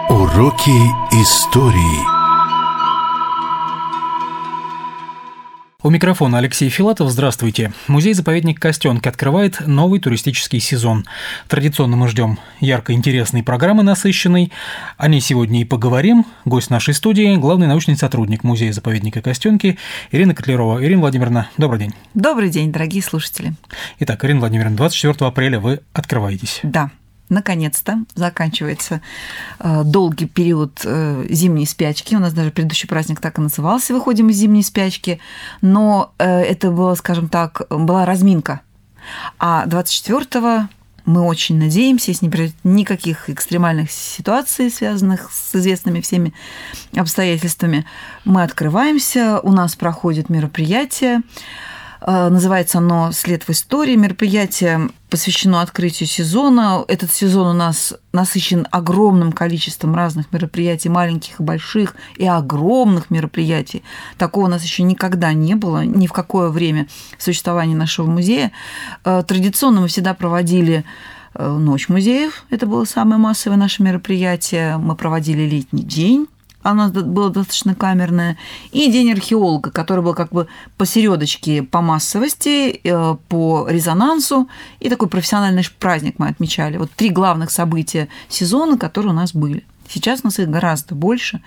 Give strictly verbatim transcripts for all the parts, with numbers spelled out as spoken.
Уроки истории. У микрофона Алексей Филатов. Здравствуйте. Музей-заповедник Костенки открывает новый туристический сезон. Традиционно мы ждем яркой, интересной программы, насыщенной. О ней сегодня и поговорим. Гость нашей студии – главный научный сотрудник Музея-заповедника Костенки Ирина Котлярова. Ирина Владимировна, добрый день. Добрый день, дорогие слушатели. Итак, Ирина Владимировна, двадцать четвёртого апреля вы открываетесь. Да. Наконец-то заканчивается э, долгий период э, зимней спячки. У нас даже предыдущий праздник так и назывался «Выходим из зимней спячки». Но э, это было, скажем так, была разминка. А двадцать четвёртого мы очень надеемся, если не будет никаких экстремальных ситуаций, связанных с известными всеми обстоятельствами, мы открываемся, у нас проходит мероприятие. Называется оно «След в истории». Мероприятие посвящено открытию сезона. Этот сезон у нас насыщен огромным количеством разных мероприятий, маленьких и больших, и огромных мероприятий. Такого у нас еще никогда не было, ни в какое время существования нашего музея. Традиционно мы всегда проводили Ночь музеев. Это было самое массовое наше мероприятие. Мы проводили летний день. Оно было достаточно камерное, и День археолога, который был как бы посередочке по массовости, по резонансу, и такой профессиональный праздник мы отмечали. Вот три главных события сезона, которые у нас были. Сейчас у нас их гораздо больше.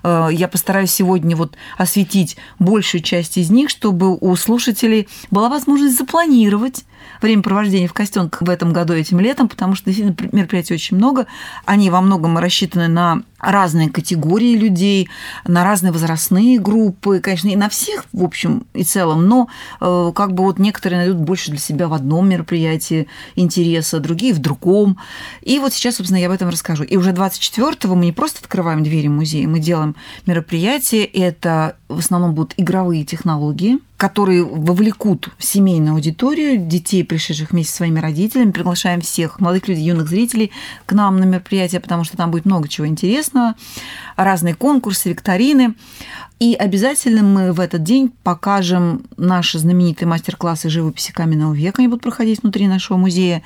Я постараюсь сегодня вот осветить большую часть из них, чтобы у слушателей была возможность запланировать времяпровождение в Костенках в этом году, этим летом, потому что действительно мероприятий очень много. Они во многом рассчитаны на разные категории людей, на разные возрастные группы, конечно, и на всех, в общем и целом, но как бы вот некоторые найдут больше для себя в одном мероприятии интереса, другие в другом. И вот сейчас, собственно, я об этом расскажу. И уже двадцать четвёртого мы не просто открываем двери музея, мы делаем мероприятие. Это в основном будут игровые технологии, которые вовлекут в семейную аудиторию детей, пришедших вместе со своими родителями. Приглашаем всех молодых людей, юных зрителей к нам на мероприятие, потому что там будет много чего интересного, разные конкурсы, викторины. И обязательно мы в этот день покажем наши знаменитые мастер-классы живописи каменного века. Они будут проходить внутри нашего музея.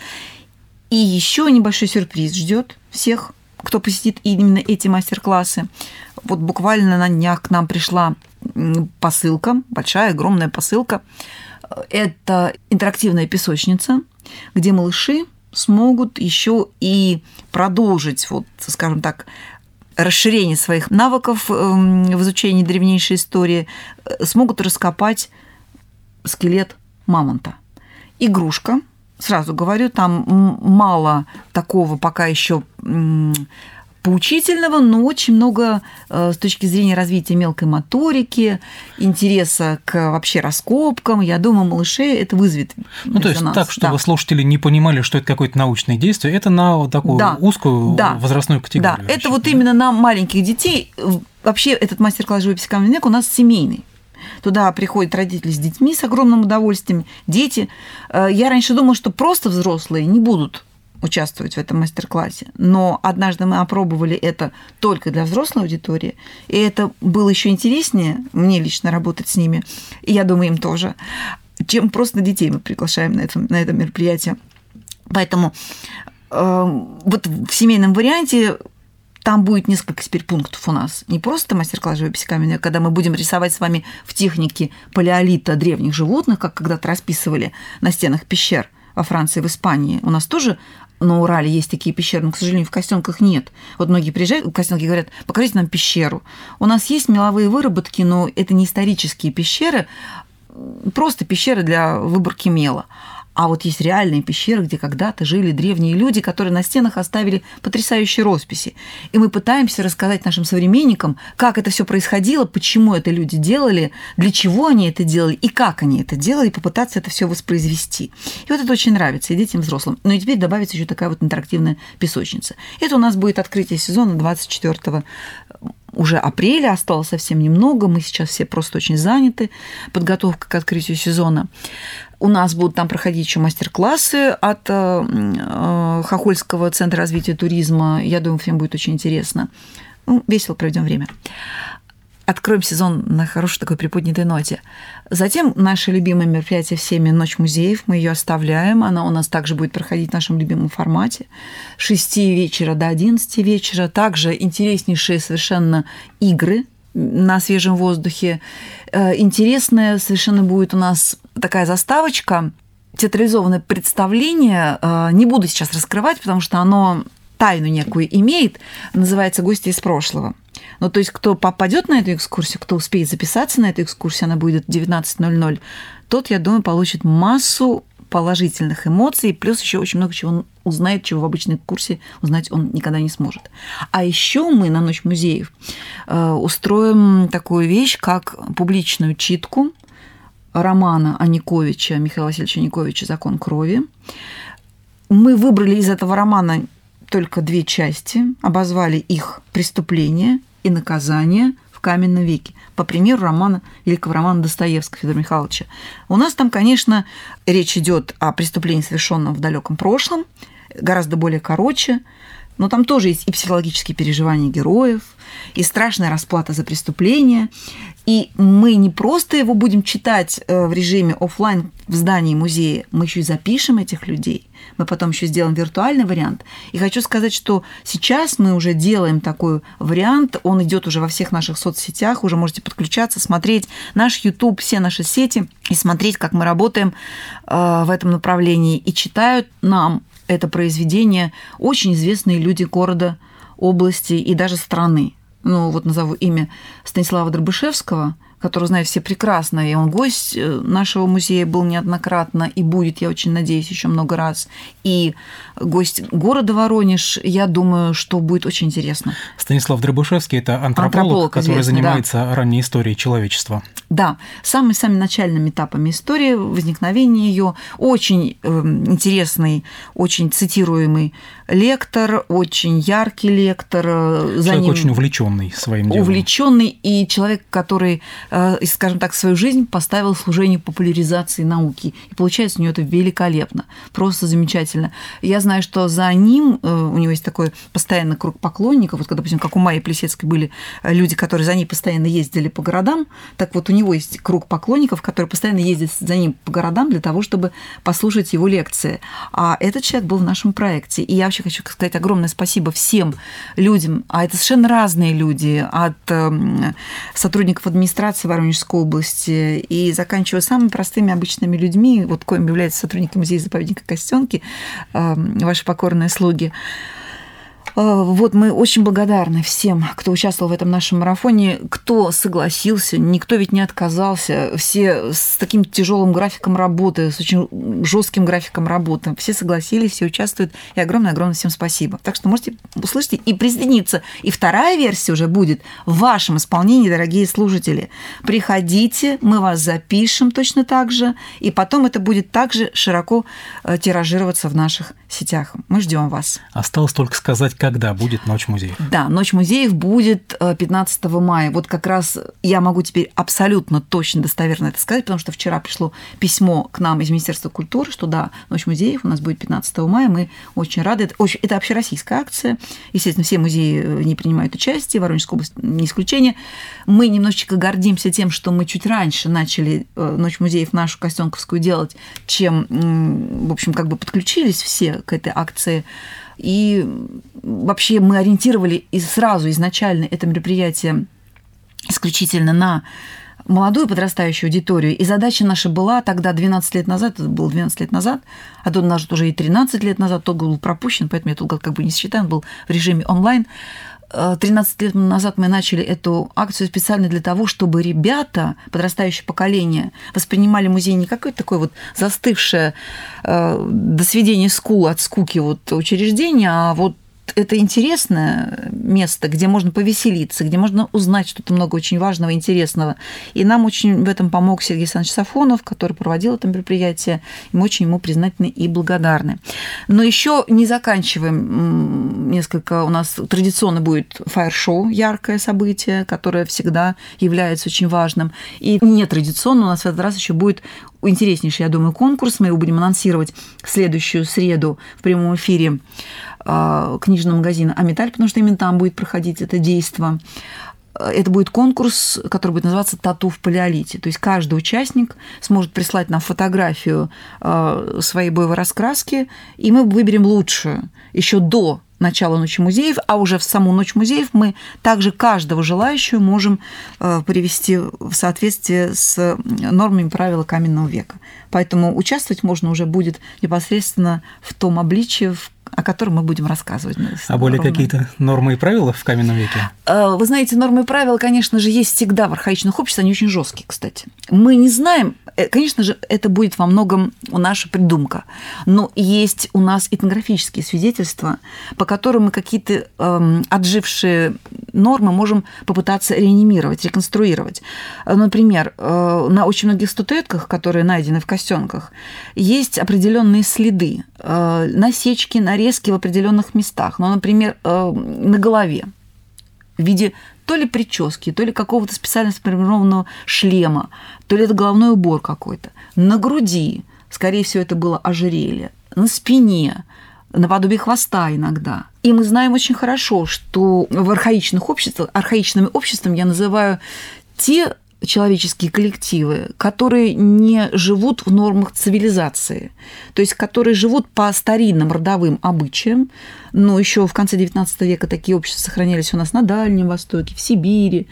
И еще небольшой сюрприз ждет всех, кто посетит именно эти мастер-классы. Вот буквально на днях к нам пришла посылка, большая, огромная посылка. Это интерактивная песочница, где малыши смогут еще и продолжить, вот, скажем так, расширение своих навыков в изучении древнейшей истории, смогут раскопать скелет мамонта. Игрушка, сразу говорю, там мало такого пока еще поучительного, но очень много с точки зрения развития мелкой моторики, интереса к вообще раскопкам. Я думаю, малышей это вызовет. Ну, то есть так, чтобы да. слушатели не понимали, что это какое-то научное действие, это на вот такую да. узкую да. возрастную категорию. Да, вообще. Это вот именно на маленьких детей. Вообще этот мастер-класс живописи каменного века у нас семейный. Туда приходят родители с детьми с огромным удовольствием, дети. Я раньше думала, что просто взрослые не будут участвовать в этом мастер-классе. Но однажды мы опробовали это только для взрослой аудитории, и это было еще интереснее, мне лично работать с ними, и я думаю, им тоже, чем просто детей мы приглашаем на это, на это мероприятие. Поэтому э, вот в семейном варианте там будет несколько теперь пунктов у нас. Не просто мастер-класс живописи каменного века, когда мы будем рисовать с вами в технике палеолита древних животных, как когда-то расписывали на стенах пещер во Франции, в Испании. У нас тоже на Урале есть такие пещеры, но, к сожалению, в Костенках нет. Вот многие приезжают в Костенки и говорят: покажите нам пещеру. У нас есть меловые выработки, но это не исторические пещеры, просто пещеры для выборки мела. А вот есть реальные пещеры, где когда-то жили древние люди, которые на стенах оставили потрясающие росписи. И мы пытаемся рассказать нашим современникам, как это все происходило, почему это люди делали, для чего они это делали и как они это делали, и попытаться это все воспроизвести. И вот это очень нравится и детям, и взрослым. Ну и теперь добавится еще такая вот интерактивная песочница. Это у нас будет открытие сезона двадцать четвёртого уже апреля, осталось совсем немного, мы сейчас все просто очень заняты подготовкой к открытию сезона. У нас будут там проходить еще мастер-классы от Хохольского центра развития туризма. Я думаю, всем будет очень интересно. Ну, весело проведем время. откроем сезон на хорошей такой приподнятой ноте. Затем наше любимое мероприятие всеми «Ночь музеев». Мы ее оставляем. Она у нас также будет проходить в нашем любимом формате. С шести вечера до одиннадцати вечера. Также интереснейшие совершенно игры на свежем воздухе. Интересная совершенно будет у нас такая заставочка, театрализованное представление. Не буду сейчас раскрывать, потому что оно тайну некую имеет. Называется «Гости из прошлого». Ну, то есть, кто попадет на эту экскурсию, кто успеет записаться на эту экскурсию, она будет в девятнадцать ноль ноль, тот, я думаю, получит массу положительных эмоций, плюс еще очень много чего он узнает, чего в обычной экскурсии узнать он никогда не сможет. А еще мы на Ночь музеев устроим такую вещь, как публичную читку романа Аниковича, Михаила Васильевича Аниковича «Закон крови». Мы выбрали из этого романа только две части, обозвали их «Преступление» и «Наказание в каменном веке», по примеру романа, великого романа Достоевского Федора Михайловича. У нас там, конечно, речь идет о преступлении, совершенном в далеком прошлом, гораздо более короче, но там тоже есть и психологические переживания героев, и страшная расплата за преступление. И мы не просто его будем читать в режиме офлайн в здании музея, мы еще и запишем этих людей. Мы потом еще сделаем виртуальный вариант. И хочу сказать, что сейчас мы уже делаем такой вариант. Он идет уже во всех наших соцсетях. Уже можете подключаться, смотреть наш YouTube, все наши сети и смотреть, как мы работаем в этом направлении. И читают нам это произведение очень известные люди города, области и даже страны. Ну, вот назову имя Станислава Дробышевского, которого знают все прекрасно, и он гость нашего музея был неоднократно, и будет, я очень надеюсь, еще много раз. И гость города Воронеж, я думаю, что будет очень интересно. Станислав Дробышевский – это антрополог, антрополог который известный, занимается да. ранней историей человечества. Да, самыми-самыми начальными этапами истории, возникновения ее. Очень интересный, очень цитируемый лектор, очень яркий лектор. Человек за ним очень увлеченный своим делом. Увлеченный и человек, который, скажем так, свою жизнь поставил служению популяризации науки. И получается у него это великолепно, просто замечательно. Я знаю, что за ним, у него есть такой постоянный круг поклонников, вот, допустим, как у Майи Плисецкой были люди, которые за ней постоянно ездили по городам, так вот у него есть круг поклонников, которые постоянно ездят за ним по городам для того, чтобы послушать его лекции. А этот человек был в нашем проекте. И я вообще хочу сказать огромное спасибо всем людям, а это совершенно разные люди, от сотрудников администрации Воронежской области и заканчивая самыми простыми обычными людьми, вот коим являются сотрудники музея-заповедника Костёнки, ваши покорные слуги. Вот мы очень благодарны всем, кто участвовал в этом нашем марафоне, кто согласился, никто ведь не отказался, все с таким тяжелым графиком работы, с очень жестким графиком работы, все согласились, все участвуют, и огромное-огромное всем спасибо. Так что можете услышать и присоединиться. И вторая версия уже будет в вашем исполнении, дорогие слушатели. Приходите, мы вас запишем точно так же, и потом это будет также широко тиражироваться в наших сетях. Мы ждем вас. Осталось только сказать, когда будет Ночь музеев. Да, Ночь музеев будет пятнадцатого мая. Вот как раз я могу теперь абсолютно точно, достоверно это сказать, потому что вчера пришло письмо к нам из Министерства культуры, что да, Ночь музеев у нас будет пятнадцатого мая. Мы очень рады. Это, очень, это общероссийская акция. Естественно, все музеи не принимают участие, Воронежская область не исключение. Мы немножечко гордимся тем, что мы чуть раньше начали Ночь музеев нашу Костёнковскую делать, чем, в общем, как бы подключились все к этой акции. И вообще мы ориентировали и сразу изначально это мероприятие исключительно на молодую подрастающую аудиторию. И задача наша была тогда, двенадцать лет назад, это было двенадцать лет назад, а то даже уже и тринадцать лет назад, тот год был пропущен, поэтому я тот год как бы не считаю, он был в режиме онлайн. тринадцать лет назад мы начали эту акцию специально для того, чтобы ребята, подрастающее поколение, воспринимали музей не как такое вот застывшее э, до сведения скул от скуки вот учреждение, а вот это интересное место, где можно повеселиться, где можно узнать что-то много очень важного и интересного. И нам очень в этом помог Сергей Александрович Сафонов, который проводил это мероприятие. И мы очень ему признательны и благодарны. Но еще не заканчиваем. Несколько у нас традиционно будет фаер-шоу, яркое событие, которое всегда является очень важным. И нетрадиционно у нас в этот раз еще будет интереснейший, я думаю, конкурс. Мы его будем анонсировать в следующую среду в прямом эфире книжного магазина «Амиталь», потому что именно там будет проходить это действо. это будет конкурс, который будет называться «Тату в палеолите». То есть каждый участник сможет прислать нам фотографию своей боевой раскраски, и мы выберем лучшую еще до начала Ночи музеев, а уже в саму Ночь музеев мы также каждого желающего можем привести в соответствие с нормами правил каменного века. Поэтому участвовать можно уже будет непосредственно в том обличии, о котором мы будем рассказывать. А более ровно. Какие-то нормы и правила в каменном веке? Вы знаете, нормы и правила, конечно же, есть всегда в архаичных обществах, они очень жесткие, кстати. Мы не знаем, конечно же, это будет во многом наша придумка, но есть у нас этнографические свидетельства, по которым мы какие-то эм, отжившие нормы можем попытаться реанимировать, реконструировать. Например, э, на очень многих статуэтках, которые найдены в Костенках, есть определенные следы, э, насечки, нарезки в определенных местах. Ну, например, э, на голове в виде то ли прически, то ли какого-то специально сформированного шлема, то ли это головной убор какой-то. На груди, скорее всего, это было ожерелье, на спине, наподобие хвоста иногда. И мы знаем очень хорошо, что в архаичных обществах, архаичными обществами я называю те человеческие коллективы, которые не живут в нормах цивилизации, то есть которые живут по старинным родовым обычаям, но еще в конце девятнадцатого века такие общества сохранялись у нас на Дальнем Востоке, в Сибири.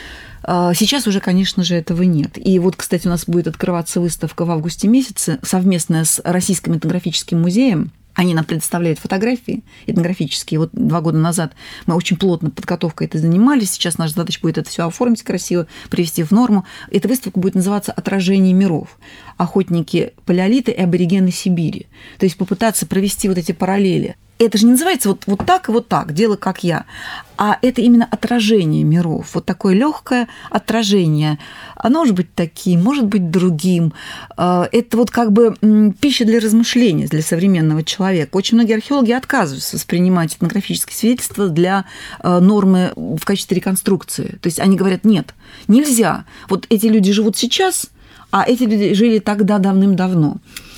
Сейчас уже, конечно же, этого нет. И вот, кстати, у нас будет открываться выставка в августе месяце совместная с Российским этнографическим музеем. Они нам предоставляют фотографии этнографические. Вот два года назад мы очень плотно подготовкой это занимались. Сейчас наша задача будет это все оформить красиво, привести в норму. Эта выставка будет называться «Отражение миров. Охотники палеолита и аборигены Сибири». То есть попытаться провести вот эти параллели. Это же не называется вот, вот так и вот так, дело как я, а это именно отражение миров, вот такое легкое отражение. Оно может быть таким, может быть другим. Это вот как бы пища для размышления для современного человека. Очень многие археологи отказываются воспринимать этнографические свидетельства для нормы в качестве реконструкции. То есть они говорят, нет, нельзя. Вот эти люди живут сейчас, а эти люди жили тогда давным-давно.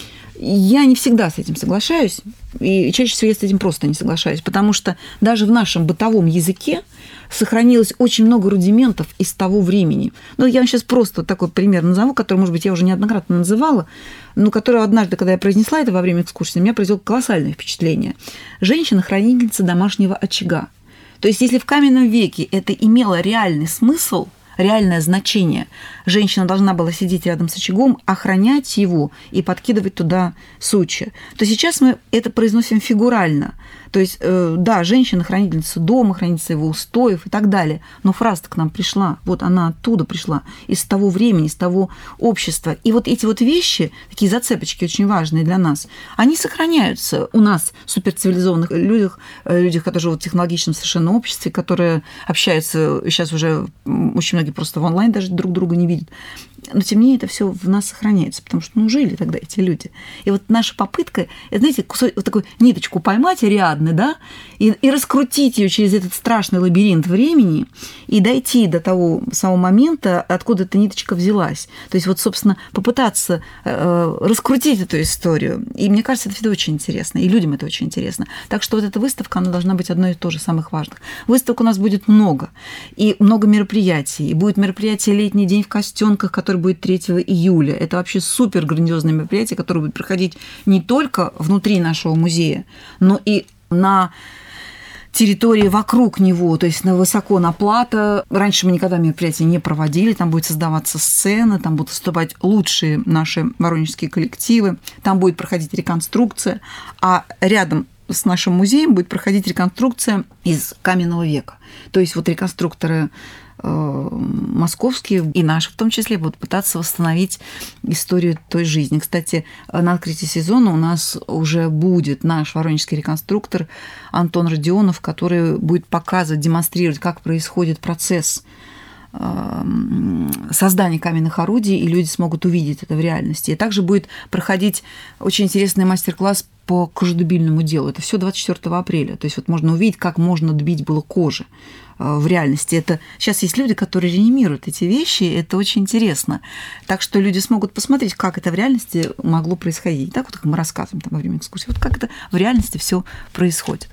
Я не всегда с этим соглашаюсь, и чаще всего я с этим просто не соглашаюсь, потому что даже в нашем бытовом языке сохранилось очень много рудиментов из того времени. Ну, я вам сейчас просто вот такой пример назову, который, может быть, я уже неоднократно называла, но который однажды, когда я произнесла это во время экскурсии, у меня произвело колоссальное впечатление. Женщина-хранительница домашнего очага. То есть, если в каменном веке это имело реальный смысл, реальное значение. Женщина должна была сидеть рядом с очагом, охранять его и подкидывать туда сучья. То сейчас мы это произносим фигурально. То есть, да, женщина хранительница дома, хранительница его устоев и так далее. Но фраза-то к нам пришла. Вот она оттуда пришла, из того времени, из того общества. И вот эти вот вещи, такие зацепочки очень важные для нас, они сохраняются у нас, суперцивилизованных людях, людях, которые живут в технологичном совершенно обществе, которые общаются, сейчас уже очень многие просто в онлайн даже друг друга не видят. Но, тем не менее, это все в нас сохраняется, потому что, ну, жили тогда эти люди. И вот наша попытка, знаете, кусок, вот такую ниточку поймать Ариадны, да, и, и раскрутить ее через этот страшный лабиринт времени и дойти до того самого момента, откуда эта ниточка взялась. То есть вот, собственно, попытаться э, раскрутить эту историю. И мне кажется, это всегда очень интересно, и людям это очень интересно. Так что вот эта выставка, она должна быть одной из тоже самых важных. Выставок у нас будет много, и много мероприятий. И будет мероприятие «Летний день в Костенках», который будет третьего июля. Это вообще супер грандиозное мероприятие, которое будет проходить не только внутри нашего музея, но и на территории вокруг него, то есть на высоко на плато. Раньше мы никогда мероприятия не проводили, там будет создаваться сцена, там будут выступать лучшие наши воронежские коллективы, там будет проходить реконструкция, а рядом с нашим музеем будет проходить реконструкция из каменного века. То есть вот реконструкторы московские и наши в том числе будут пытаться восстановить историю той жизни. Кстати, на открытии сезона у нас уже будет наш воронежский реконструктор Антон Родионов, который будет показывать, демонстрировать, как происходит процесс создания каменных орудий, и люди смогут увидеть это в реальности. И также будет проходить очень интересный мастер-класс по кожедубильному делу. Это все двадцать четвёртого апреля. То есть вот можно увидеть, как можно дубить было кожи в реальности. Это сейчас есть люди, которые реанимируют эти вещи, это очень интересно. Так что люди смогут посмотреть, как это в реальности могло происходить. Так вот, как мы рассказываем там во время экскурсии, вот как это в реальности все происходит.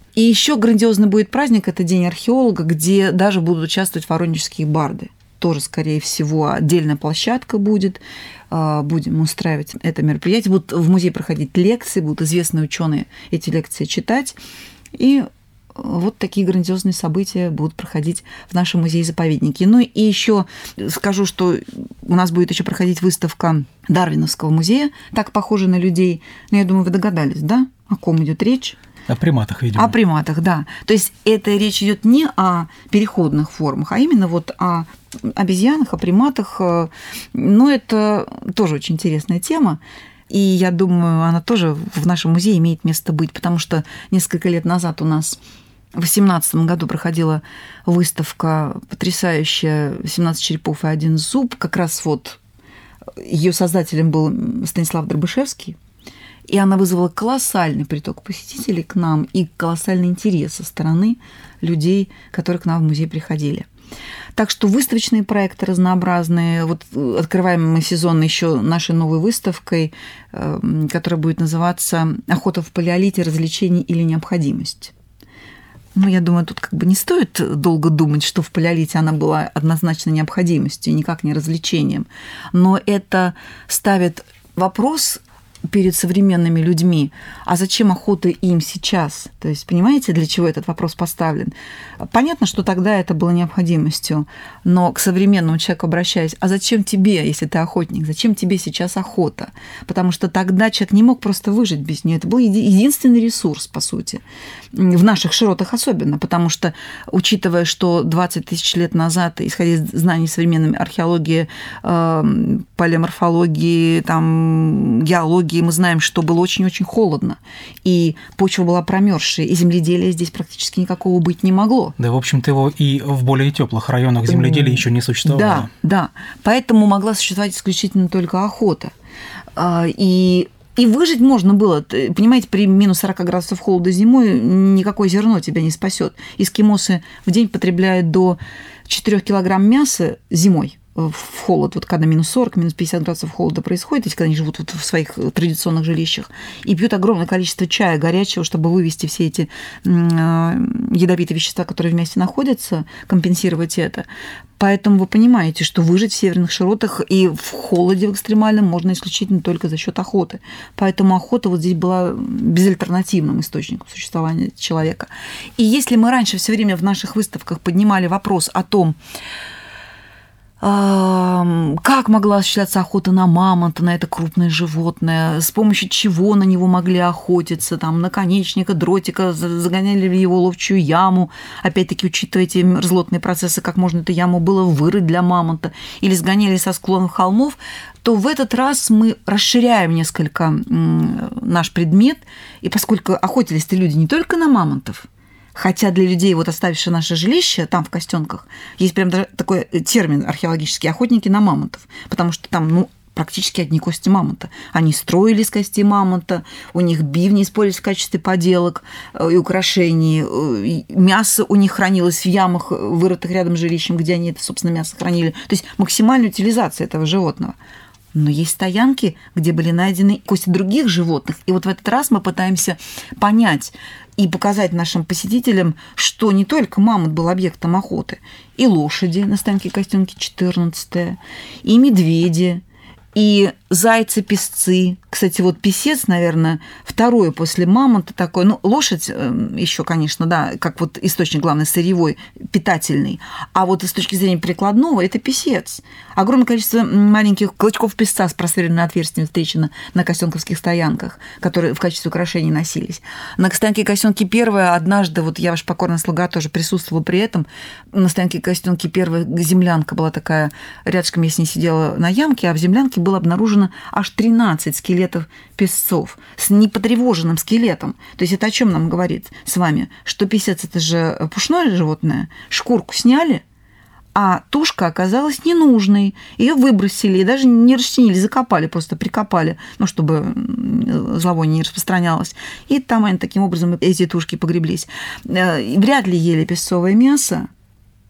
И еще грандиозный будет праздник – это День археолога, где даже будут участвовать воронежские барды. Тоже, скорее всего, отдельная площадка будет. Будем устраивать это мероприятие. Будут в музее проходить лекции, будут известные ученые эти лекции читать. И вот такие грандиозные события будут проходить в нашем музее-заповеднике. Ну и еще скажу, что у нас будет еще проходить выставка Дарвиновского музея, так похожа на людей. Но я думаю, вы догадались, да, о ком идет речь? О приматах, видимо. О приматах, да. То есть это речь идет не о переходных формах, а именно вот о обезьянах, о приматах. Но это тоже очень интересная тема. И я думаю, она тоже в нашем музее имеет место быть, потому что несколько лет назад у нас в две тысячи восемнадцатом году проходила выставка потрясающая «семнадцать черепов и один зуб». Как раз вот ее создателем был Станислав Дробышевский. И она вызвала колоссальный приток посетителей к нам и колоссальный интерес со стороны людей, которые к нам в музей приходили. Так что выставочные проекты разнообразные. Вот открываем мы сезон еще нашей новой выставкой, которая будет называться «Охота в палеолите. Развлечение или необходимость». Ну, я думаю, тут как бы не стоит долго думать, что в палеолите она была однозначно необходимостью, никак не развлечением. Но это ставит вопрос перед современными людьми, а зачем охота им сейчас? То есть, понимаете, для чего этот вопрос поставлен? Понятно, что тогда это было необходимостью, но к современному человеку обращаясь, а зачем тебе, если ты охотник, зачем тебе сейчас охота? Потому что тогда человек не мог просто выжить без нее. Это был единственный ресурс, по сути, в наших широтах особенно, потому что, учитывая, что двадцать тысяч лет назад, исходя из знаний современной археологии, палеоморфологии, там, геологии, мы знаем, что было очень-очень холодно, и почва была промерзшая, и земледелия здесь практически никакого быть не могло. Да, в общем-то, его и в более теплых районах земледелия еще не существовало. Да, да. Поэтому могла существовать исключительно только охота. И И выжить можно было. Понимаете, при минус сорок градусов холода зимой никакое зерно тебя не спасет. Эскимосы в день потребляют до четырёх килограмм мяса зимой в холод, вот когда минус сорок, минус пятьдесят градусов холода происходит, если они живут вот в своих традиционных жилищах, и пьют огромное количество чая горячего, чтобы вывести все эти ядовитые вещества, которые вместе находятся, компенсировать это. Поэтому вы понимаете, что выжить в северных широтах и в холоде в экстремальном можно исключительно только за счет охоты. Поэтому охота вот здесь была безальтернативным источником существования человека. И если мы раньше все время в наших выставках поднимали вопрос о том, как могла осуществляться охота на мамонта, на это крупное животное, с помощью чего на него могли охотиться, там, наконечника, дротика, загоняли в его ловчую яму, опять-таки, учитывая эти мерзлотные процессы, как можно эту яму было вырыть для мамонта, или сгоняли со склонов холмов, то в этот раз мы расширяем несколько наш предмет, и поскольку охотились-то люди не только на мамонтов, хотя для людей, вот оставивших наше жилище там, в Костенках, есть прям даже такой термин археологический – охотники на мамонтов, потому что там, ну, практически одни кости мамонта. Они строили из костей мамонта, у них бивни использовались в качестве поделок и украшений, мясо у них хранилось в ямах, вырытых рядом с жилищем, где они это, собственно, мясо хранили. То есть максимальная утилизация этого животного. Но есть стоянки, где были найдены кости других животных. И вот в этот раз мы пытаемся понять и показать нашим посетителям, что не только мамонт был объектом охоты, и лошади на стоянке Костенки четырнадцать, и медведи, и зайцы-песцы. Кстати, вот песец, наверное, второе после мамонта такое. Ну, лошадь еще, конечно, да, как вот источник, главный, сырьевой, питательный. А вот с точки зрения прикладного это песец. Огромное количество маленьких клочков песца с просверленным отверстием встречено на костенковских стоянках, которые в качестве украшений носились. На стоянке Костенки первая однажды, вот я, ваш покорный слуга, тоже присутствовала при этом, на стоянке Костенки первая землянка была такая, рядышком я с ней сидела на ямке, а в землянке было обнаружено аж тринадцать скелетов песцов с непотревоженным скелетом. То есть это о чем нам говорит с вами? Что песец – это же пушное животное, шкурку сняли, а тушка оказалась ненужной. Ее выбросили и даже не расчленили, закопали, просто прикопали, ну, чтобы зловоние не распространялось. И там они таким образом, эти тушки погреблись. Вряд ли ели песцовое мясо.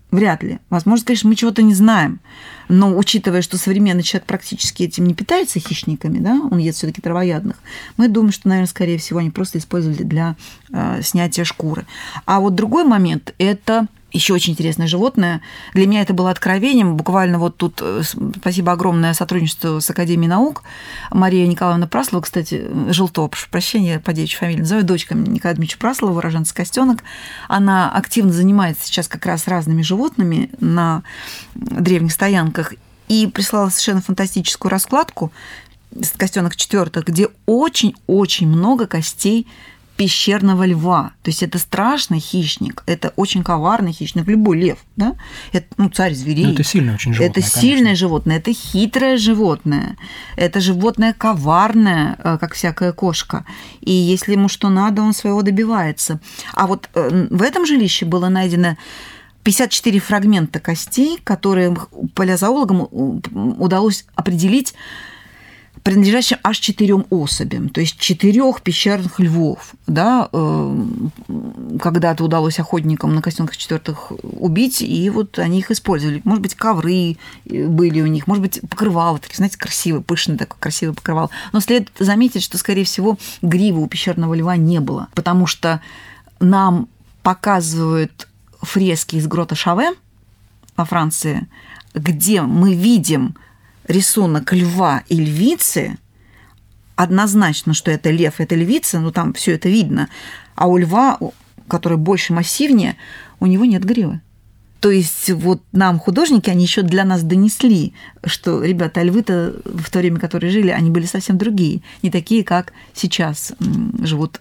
Вряд ли. Возможно, конечно, мы чего-то не знаем. Но учитывая, что современный человек практически этим не питается хищниками, да, он ест все-таки травоядных, мы думаем, что, наверное, скорее всего, они просто использовали для э, снятия шкуры. А вот другой момент – это еще очень интересное животное. Для меня это было откровением. Буквально вот тут спасибо огромное сотрудничеству с Академией наук. Мария Николаевна Праслова, кстати, Желтова, прошу прощения, по девичьей фамилии называю, дочка Николая Дмитриевича Праслова, уроженца Костенок. Она активно занимается сейчас как раз разными животными на древних стоянках и прислала совершенно фантастическую раскладку с Костенок четвёртых, где очень-очень много костей пещерного льва. То есть это страшный хищник, это очень коварный хищник, любой лев, да? Это, ну, царь зверей. Но это сильное очень животное. Это конечно. сильное животное, это хитрое животное, это животное коварное, как всякая кошка. И если ему что надо, он своего добивается. А вот в этом жилище было найдено пятьдесят четыре фрагмента костей, которые палеозоологам удалось определить принадлежащим аж четырем особям, то есть четырех пещерных львов, да, когда-то удалось охотникам на Костенках четвёртых убить, и вот они их использовали. Может быть, ковры были у них, может быть, покрывало, такие, знаете, красивое, пышное такое красивое покрывало. Но следует заметить, что, скорее всего, гривы у пещерного льва не было, потому что нам показывают фрески из грота Шаве во Франции, где мы видим рисунок льва и львицы, однозначно, что это лев, это львица, ну там все это видно, а у льва, который больше массивнее, у него нет гривы. То есть вот нам, художники, они еще для нас донесли, что, ребята, львы-то в то время, которые жили, они были совсем другие, не такие, как сейчас живут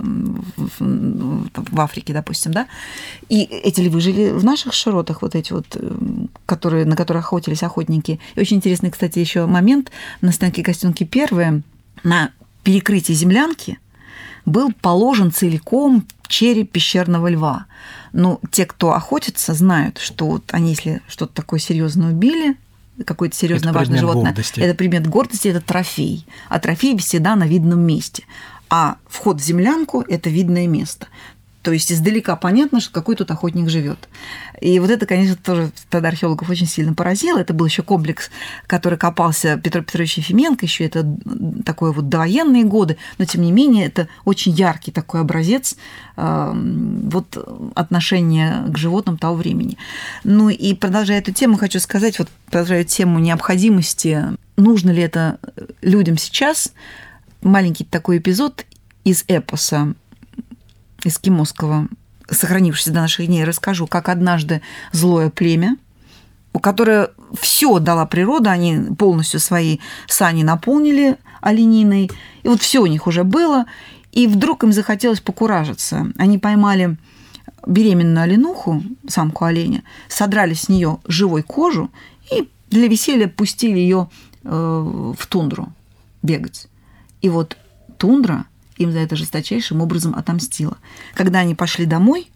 в Африке, допустим, да. И эти львы жили в наших широтах, вот эти вот, которые, на которые охотились охотники. И очень интересный, кстати, еще момент. На стоянке Костенки первые на перекрытии землянки был положен целиком череп пещерного льва. Но те, кто охотится, знают, что вот они, если что-то такое серьезное убили, какое-то серьезно важное животное, гордости. Это предмет гордости, это трофей. А трофей всегда на видном месте. А вход в землянку – это видное место. То есть издалека понятно, что какой тут охотник живет. И вот это, конечно, тоже тогда археологов очень сильно поразило. Это был еще комплекс, который копался Петром Петровичем Ефименко, еще это такое вот довоенные годы, но тем не менее это очень яркий такой образец э, вот отношения к животным того времени. Ну и продолжая эту тему, хочу сказать, вот продолжая тему необходимости, нужно ли это людям сейчас, маленький такой эпизод из эпоса эскимосского, сохранившегося до наших дней, расскажу, как однажды злое племя, у которого все дала природа, они полностью свои сани наполнили олениной, и вот все у них уже было, и вдруг им захотелось покуражиться. Они поймали беременную оленуху, самку оленя, содрали с нее живой кожу и для веселья пустили ее в тундру бегать. И вот тундра им за это жесточайшим образом отомстила. Когда они пошли домой,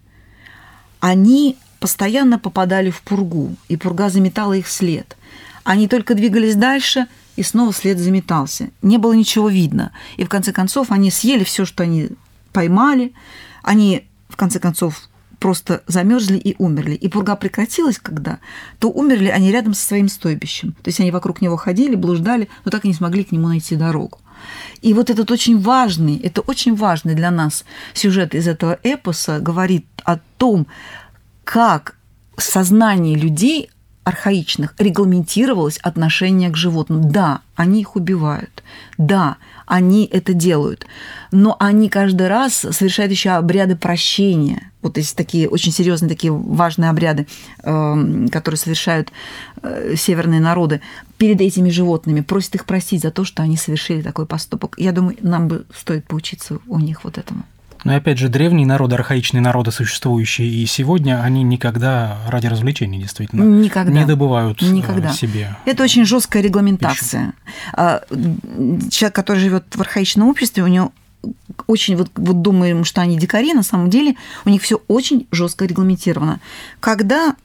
они постоянно попадали в пургу, и пурга заметала их след. Они только двигались дальше, и снова след заметался. Не было ничего видно. И в конце концов они съели все, что они поймали. Они, в конце концов, просто замерзли и умерли. И пурга прекратилась, когда, то умерли они рядом со своим стойбищем. То есть они вокруг него ходили, блуждали, но так и не смогли к нему найти дорогу. И вот этот очень важный, это очень важный для нас сюжет из этого эпоса говорит о том, как в сознании людей архаичных регламентировалось отношение к животным. Да, они их убивают, да, они это делают, но они каждый раз совершают еще обряды прощения. Вот есть такие очень серьезные, такие важные обряды, которые совершают северные народы перед этими животными, просят их простить за то, что они совершили такой поступок. Я думаю, нам бы стоит поучиться у них вот этому. Но опять же, древние народы, архаичные народы, существующие и сегодня, они никогда ради развлечений действительно никогда. не добывают никогда. себе. Это очень жесткая регламентация. Пищу. Человек, который живет в архаичном обществе, у него очень, вот, вот думаем, что они дикари, на самом деле у них все очень жестко регламентировано. Когда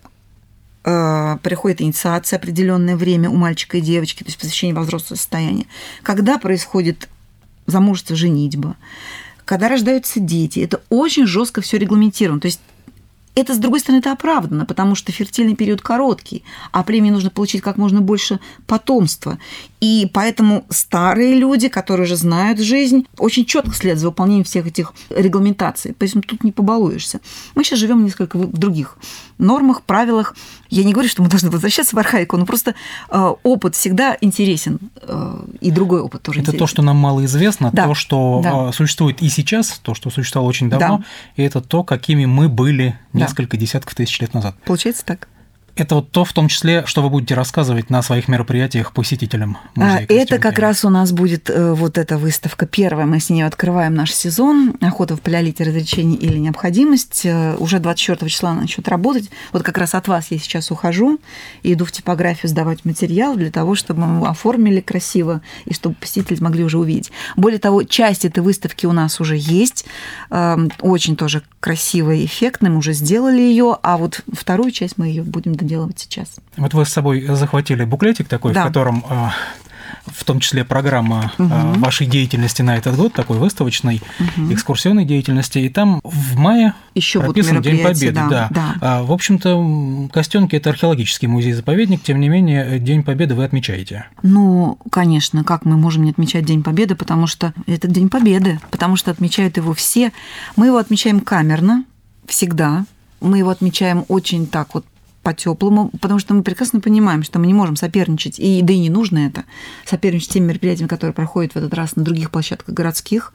э, приходит инициация определенное время у мальчика и девочки, то есть посвящение во взрослое состояние, когда происходит замужество, женитьба, когда рождаются дети, это очень жестко все регламентировано. То есть это, с другой стороны, это оправдано, потому что фертильный период короткий, а племени нужно получить как можно больше потомства. И поэтому старые люди, которые уже знают жизнь, очень четко следуют за выполнением всех этих регламентаций. Поэтому тут не побалуешься. Мы сейчас живем несколько в других нормах, правилах. Я не говорю, что мы должны возвращаться в архаику, но просто э, опыт всегда интересен, э, и другой опыт тоже это интересен. То, что нам мало известно, да. то, что да. существует и сейчас, то, что существовало очень давно, да. и это то, какими мы были да. несколько десятков тысяч лет назад. Получается так. Это вот то, в том числе, что вы будете рассказывать на своих мероприятиях посетителям музея Костенки. Это как раз у нас будет вот эта выставка первая. Мы с ней открываем наш сезон «Охота в палеолите. Развлечение или необходимость». Уже двадцать четвёртого числа она начнет работать. Вот как раз от вас я сейчас ухожу и иду в типографию сдавать материал для того, чтобы мы его оформили красиво и чтобы посетители могли уже увидеть. Более того, часть этой выставки у нас уже есть. Очень тоже красивая и эффектная. Мы уже сделали ее, а вот вторую часть мы ее будем доделать сейчас. Вот вы с собой захватили буклетик такой, да. в котором в том числе программа угу. вашей деятельности на этот год, такой выставочной, угу. экскурсионной деятельности, и там в мае Еще прописан День Победы. Да, да. Да. В общем-то, Костенки – это археологический музей-заповедник, тем не менее, День Победы вы отмечаете. Ну, конечно, как мы можем не отмечать День Победы, потому что это День Победы, потому что отмечают его все. Мы его отмечаем камерно, всегда. Мы его отмечаем очень так вот по-теплому, потому что мы прекрасно понимаем, что мы не можем соперничать, и да и не нужно это, соперничать с теми мероприятиями, которые проходят в этот раз на других площадках городских,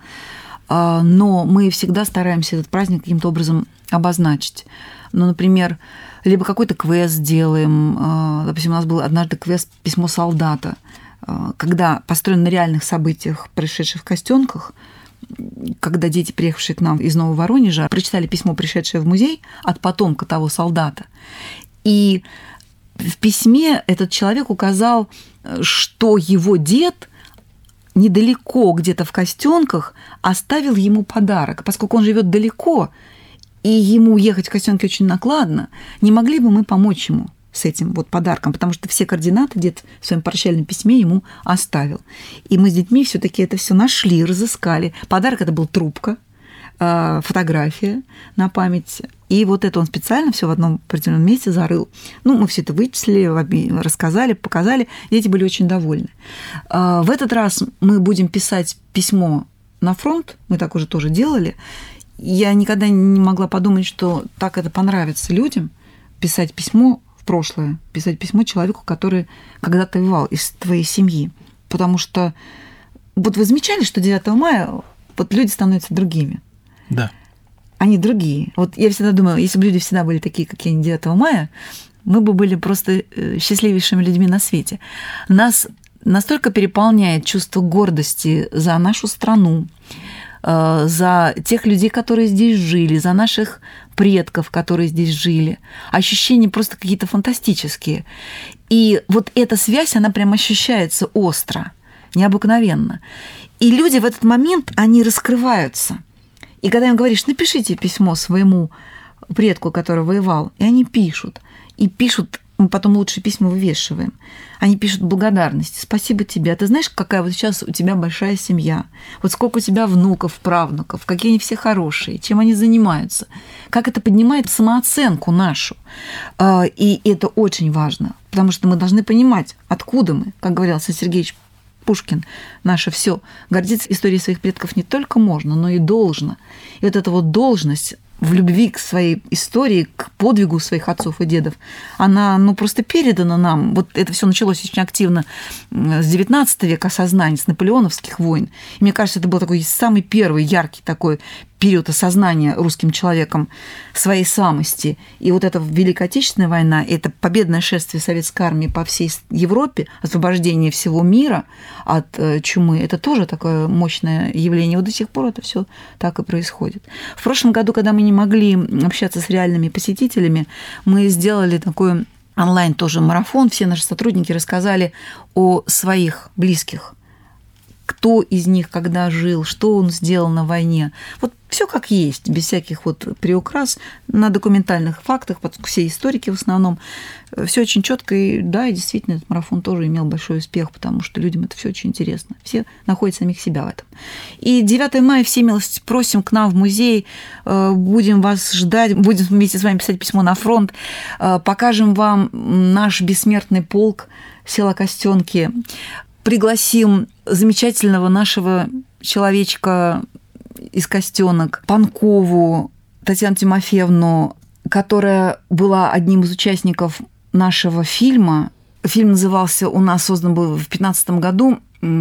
но мы всегда стараемся этот праздник каким-то образом обозначить. Ну, например, либо какой-то квест делаем, допустим, у нас был однажды квест «Письмо солдата», когда построен на реальных событиях, происшедших в Костенках, когда дети, приехавшие к нам из Нового Воронежа, прочитали письмо, пришедшее в музей от потомка того солдата. И в письме этот человек указал, что его дед недалеко, где-то в Костенках, оставил ему подарок. Поскольку он живет далеко, и ему ехать в Костенки очень накладно, не могли бы мы помочь ему с этим вот подарком, потому что все координаты дед в своем прощальном письме ему оставил. И мы с детьми все-таки это все нашли, разыскали. Подарок это был трубка, фотография на память. И вот это он специально все в одном определенном месте зарыл. Ну, мы все это вычислили, рассказали, показали. Дети были очень довольны. В этот раз мы будем писать письмо на фронт. Мы так уже тоже делали. Я никогда не могла подумать, что так это понравится людям, писать письмо в прошлое, писать письмо человеку, который когда-то воевал из твоей семьи. Потому что вот вы замечали, что девятого мая вот люди становятся другими. Да. Они другие. Вот я всегда думаю, если бы люди всегда были такие, как я, девятого мая, мы бы были просто счастливейшими людьми на свете. Нас настолько переполняет чувство гордости за нашу страну, за тех людей, которые здесь жили, за наших предков, которые здесь жили. Ощущения просто какие-то фантастические. И вот эта связь, она прям ощущается остро, необыкновенно. И люди в этот момент, они раскрываются. И когда им говоришь, напишите письмо своему предку, который воевал, и они пишут. И пишут, мы потом лучшие письма вывешиваем. Они пишут благодарности. Спасибо тебе. А ты знаешь, какая вот сейчас у тебя большая семья? Вот сколько у тебя внуков, правнуков, какие они все хорошие, чем они занимаются. Как это поднимает самооценку нашу. И это очень важно, потому что мы должны понимать, откуда мы, как говорил Александр Сергеевич Пушкин, наше все. Гордиться историей своих предков не только можно, но и должно. И вот эта вот должность в любви к своей истории, к подвигу своих отцов и дедов, она ну, просто передана нам. Вот это все началось очень активно с девятнадцатого века осознания, с наполеоновских войн. И мне кажется, это был такой самый первый яркий такой период осознания русским человеком своей самости. И вот эта Великая Отечественная война, это победное шествие советской армии по всей Европе, освобождение всего мира от чумы, это тоже такое мощное явление. Вот до сих пор это все так и происходит. В прошлом году, когда мы не могли общаться с реальными посетителями, мы сделали такой онлайн тоже марафон. Все наши сотрудники рассказали о своих близких, кто из них когда жил, что он сделал на войне. Вот все как есть, без всяких вот приукрас, на документальных фактах, все историки в основном. Все очень четко, и да, и действительно этот марафон тоже имел большой успех, потому что людям это все очень интересно. Все находят самих себя в этом. И девятое мая все милости просим к нам в музей, будем вас ждать, будем вместе с вами писать письмо на фронт, покажем вам наш бессмертный полк села Костенки, пригласим замечательного нашего человечка из Костенок, Панкову Татьяну Тимофеевну, которая была одним из участников нашего фильма. Фильм назывался, у нас создан был в две тысячи пятнадцатом году,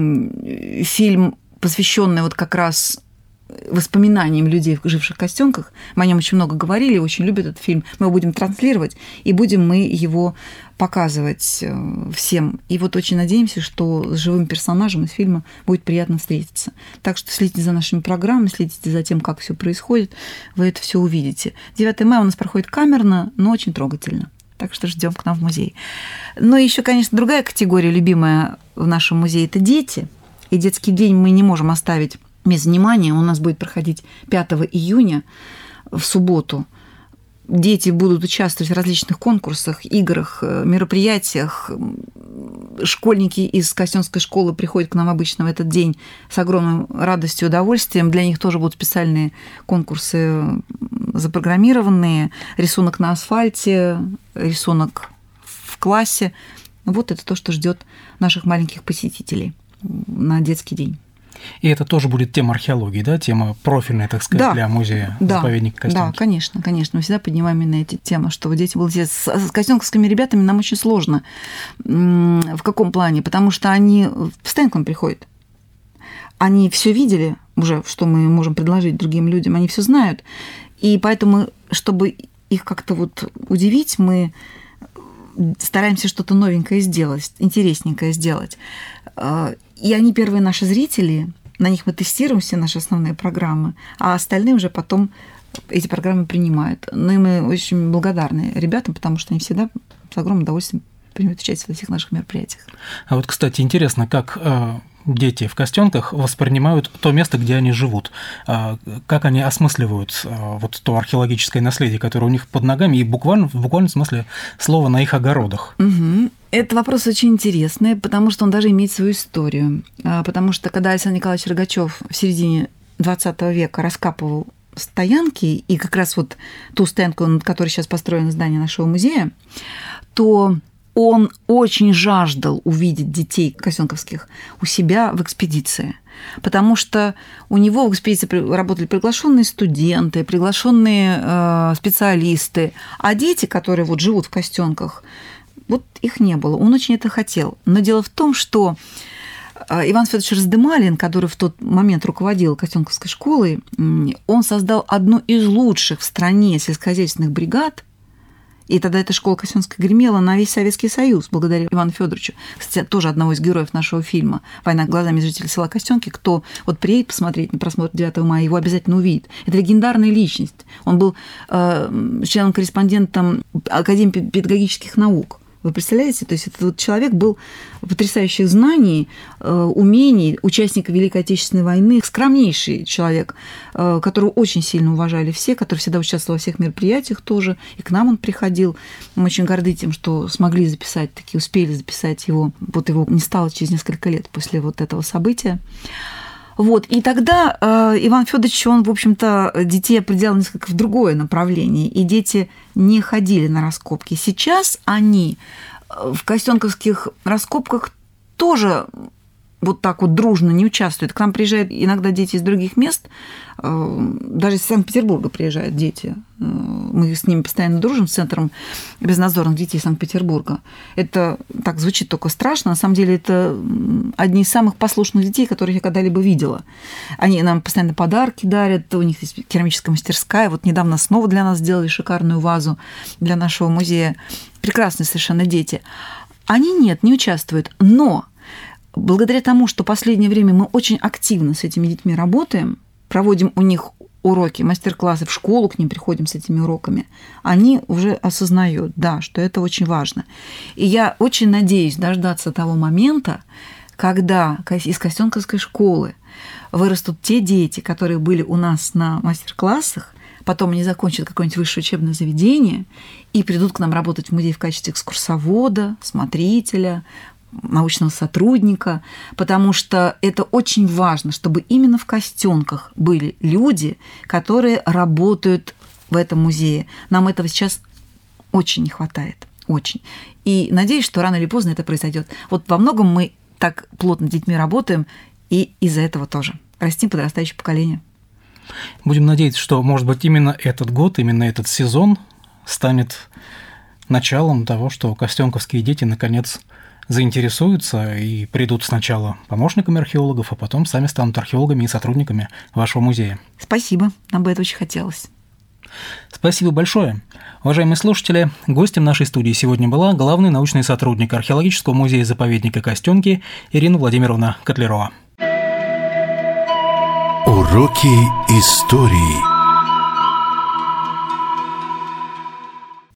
фильм, посвященный вот как раз воспоминаниям людей, живших в Костенках. Мы о нем очень много говорили, очень любят этот фильм. Мы его будем транслировать, и будем мы его показывать всем. И вот очень надеемся, что с живым персонажем из фильма будет приятно встретиться. Так что следите за нашими программами, следите за тем, как все происходит, вы это все увидите. девятое мая у нас проходит камерно, но очень трогательно. Так что ждем к нам в музей. Ну и еще, конечно, другая категория, любимая в нашем музее, это дети. И детский день мы не можем оставить без внимания. У нас будет проходить пятого июня в субботу. Дети будут участвовать в различных конкурсах, играх, мероприятиях. Школьники из Костенской школы приходят к нам обычно в этот день с огромной радостью и удовольствием. Для них тоже будут специальные конкурсы запрограммированные. Рисунок на асфальте, рисунок в классе. Вот это то, что ждет наших маленьких посетителей на детский день. И это тоже будет тема археологии, да, тема профильная, так сказать, да, для музея да, заповедника Костенки. Да, конечно, конечно. Мы всегда поднимаем именно эти темы, чтобы дети были... С, с костенковскими ребятами нам очень сложно. В каком плане? Потому что они постоянно к нам приходят. Они все видели уже, что мы можем предложить другим людям, они все знают. И поэтому, чтобы их как-то вот удивить, мы стараемся что-то новенькое сделать, интересненькое сделать. И они первые наши зрители, на них мы тестируем все наши основные программы, а остальные уже потом эти программы принимают. Ну и мы очень благодарны ребятам, потому что они всегда с огромным удовольствием принимают участие во всех наших мероприятиях. А вот, кстати, интересно, как дети в Костенках воспринимают то место, где они живут, как они осмысливают вот то археологическое наследие, которое у них под ногами, и буквально, в буквальном смысле слова на их огородах. Угу. Это вопрос очень интересный, потому что он даже имеет свою историю. Потому что когда Александр Николаевич Рогачев в середине двадцатого века раскапывал стоянки, и как раз вот ту стоянку, над которой сейчас построено здание нашего музея, то он очень жаждал увидеть детей костенковских у себя в экспедиции, потому что у него в экспедиции работали приглашенные студенты, приглашенные специалисты, а дети, которые вот живут в Костенках, вот их не было. Он очень это хотел. Но дело в том, что Иван Федорович Раздымалин, который в тот момент руководил Костенковской школой, он создал одну из лучших в стране сельскохозяйственных бригад. И тогда эта школа Костенская гремела на весь Советский Союз, благодаря Ивану Федоровичу. Кстати, тоже одного из героев нашего фильма «Война глазами жителей села Костенки». Кто вот приедет посмотреть на просмотр девятого мая, его обязательно увидит. Это легендарная личность. Он был э, членом-корреспондентом Академии педагогических наук. Вы представляете? То есть этот вот человек был потрясающих знаний, умений, участник Великой Отечественной войны, скромнейший человек, которого очень сильно уважали все, который всегда участвовал во всех мероприятиях тоже, и к нам он приходил. Мы очень горды тем, что смогли записать, таки успели записать его. Вот его не стало через несколько лет после вот этого события. Вот. И тогда э, Иван Федорович, он, в общем-то, детей определял несколько в другое направление, и дети не ходили на раскопки. Сейчас они в костенковских раскопках тоже вот так вот дружно не участвуют. К нам приезжают иногда дети из других мест, даже из Санкт-Петербурга приезжают дети. Мы с ними постоянно дружим, с Центром безнадзорных детей Санкт-Петербурга. Это так звучит только страшно. На самом деле это одни из самых послушных детей, которых я когда-либо видела. Они нам постоянно подарки дарят, у них есть керамическая мастерская. Вот недавно снова для нас сделали шикарную вазу для нашего музея. Прекрасные совершенно дети. Они нет, не участвуют. Но благодаря тому, что в последнее время мы очень активно с этими детьми работаем, проводим у них уроки, мастер-классы, в школу к ним приходим с этими уроками, они уже осознают, да, что это очень важно. И я очень надеюсь дождаться того момента, когда из Костенковской школы вырастут те дети, которые были у нас на мастер-классах, потом они закончат какое-нибудь высшее учебное заведение и придут к нам работать в музей в качестве экскурсовода, смотрителя, научного сотрудника, потому что это очень важно, чтобы именно в Костенках были люди, которые работают в этом музее. Нам этого сейчас очень не хватает, очень. И надеюсь, что рано или поздно это произойдет. Вот во многом мы так плотно с детьми работаем, и из-за этого тоже. Растим подрастающее поколение. Будем надеяться, что, может быть, именно этот год, именно этот сезон станет началом того, что костенковские дети наконец заинтересуются и придут сначала помощниками археологов, а потом сами станут археологами и сотрудниками вашего музея. Спасибо, нам бы это очень хотелось. Спасибо большое. Уважаемые слушатели, гостем нашей студии сегодня была главный научный сотрудник археологического музея-заповедника Костенки Ирина Владимировна Котлярова. Уроки истории.